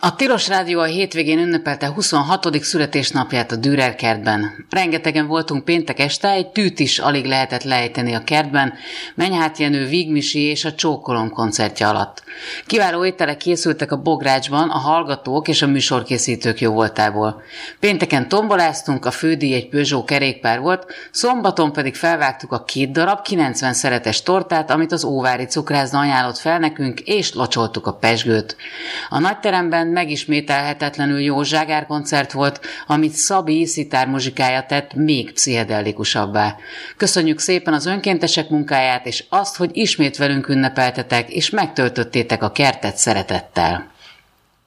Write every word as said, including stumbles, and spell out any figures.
A Tilos Rádió a hétvégén ünnepelte huszonhatodik születésnapját a Dürer kertben. Rengetegen voltunk péntek este, egy tűt is alig lehetett lejteni a kertben, Menyhárt Jenő, Vígmisi és a Csókolom koncertje alatt. Kiváló ételek készültek a Bográcsban a hallgatók és a műsorkészítők jóvoltából. Pénteken tomboláztunk, a fődíj egy Peugeot kerékpár volt, szombaton pedig felvágtuk a két darab kilencven szeretes tortát, amit az óvári cukrászda ajánlott fel nekünk, és locsoltuk a pezsgőt. A nagyteremben megismételhetetlenül jó zságárkoncert volt, amit Szabi szitármuzsikája tett még pszichedelikusabbá. Köszönjük szépen az önkéntesek munkáját, és azt, hogy ismét velünk ünnepeltetek, és megtöltöttétek a kertet szeretettel.